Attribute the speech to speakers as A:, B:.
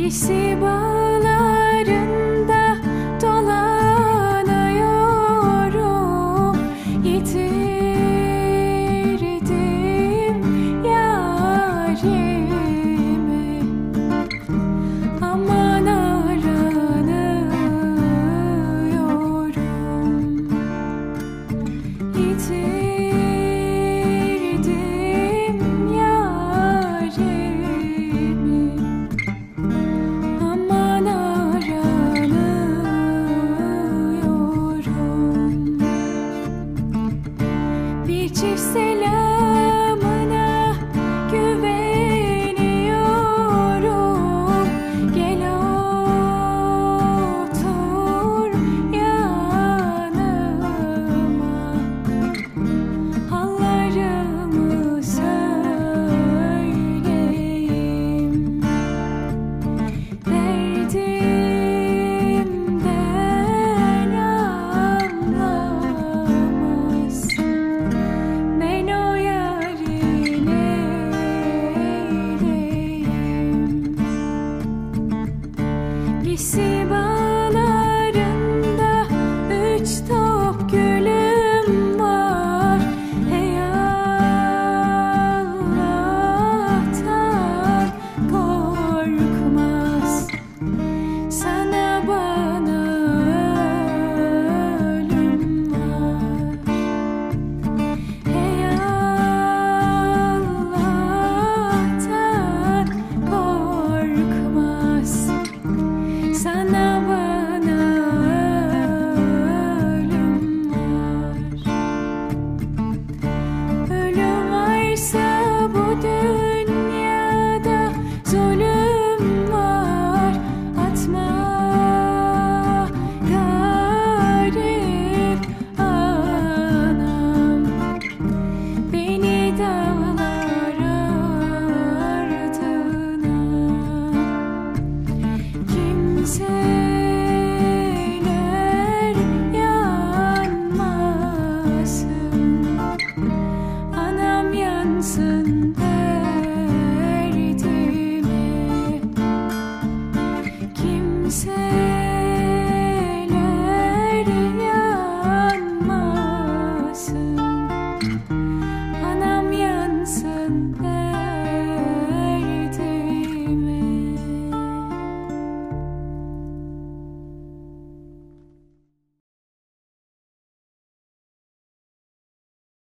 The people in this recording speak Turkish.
A: Giysi bağlarında dolanıyorum, yitirdim yarimi, aman aranıyorum, yitirdim yarimi, aman aranıyorum. Bir çift selamına güveniyorum, gel otur yanıma, hallarımı söyleyeyim, derdimden anlamaz, ben o yarın eyleyim. Giysi bağlarında 3 top gülüm var, hey Allah'tan korkmaz, sana bana ölüm var, hey Allah'tan korkmaz, sana bana ölüm var. Ölüm varsa bu dünyada zulüm var, atma garip anam, beni dağlar ardına. Kimseler yanmasın, anam yansın derdime. Kimseler yanmasın,